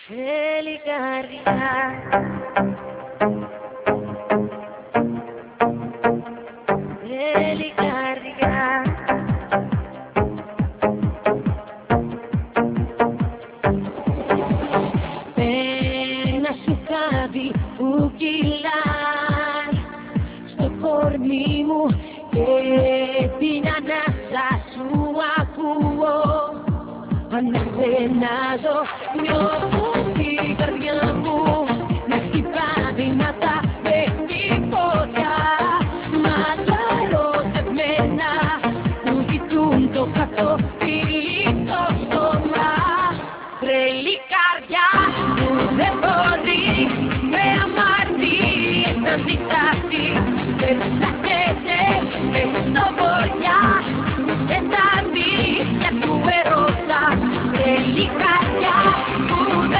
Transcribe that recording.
Θέλει καρδιά. Θέλει καρδιά. Ένα σουκάδι που κυλάει στο κορμί μου και την ανάσα σου ακούω. Αναστενάζω, νιώθω την καρδιά μου να χτυπά δυνατά με τίποτα. Μάτια ερωτευμένα που ζητούν το κατοφύλι στο στόμα. Τρελή καρδιά που δεν μπορεί με αμαρτίες να αντισταθεί.